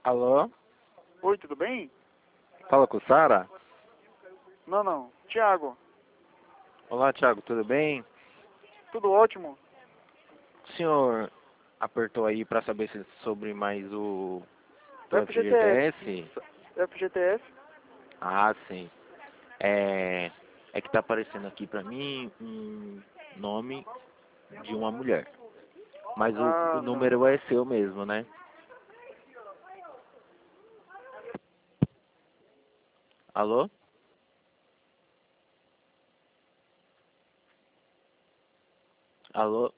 Alô? Oi, tudo bem? Fala com Sara? Não. Tiago, Olá, Thiago, tudo bem? tudo ótimo? O senhor apertou aí para saber sobre mais do FGTS. FGTS? Isso. FGTS? Ah, sim. É, é que tá aparecendo aqui para mim um nome de uma mulher. Mas o Ah, tá. número é seu mesmo, né? Alô? Alô?